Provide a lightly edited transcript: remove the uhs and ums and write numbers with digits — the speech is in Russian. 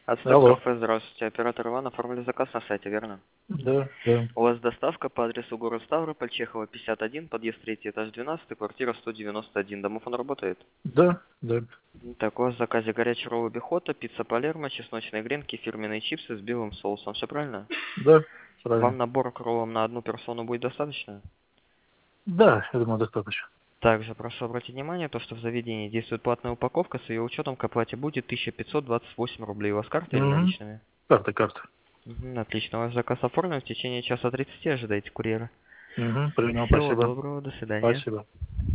Отстойка Алло. кафе, здравствуйте. Оператор Иван, оформили заказ на сайте, верно? Да, да, У вас доставка по адресу город Ставрополь, Чехова, 51, подъезд 3, этаж 12, квартира 191. Домофон работает? да, да, Так, у вас в заказе горячий ролл бихота, пицца Палермо, чесночные гренки, фирменные чипсы с белым соусом. Все правильно? да, Вам правильно. набор к роллам на одну персону будет достаточно? Да, я думаю, достаточно. Также прошу обратить внимание, то, что в заведении действует платная упаковка, с ее учетом к оплате будет 1528 рублей. У вас карта или Угу. наличными? Карта. Мгм, отлично. Ваш заказ оформлен. В течение часа 30 ожидаете курьера. Угу. Принял, Всего спасибо. доброго. До свидания. Спасибо.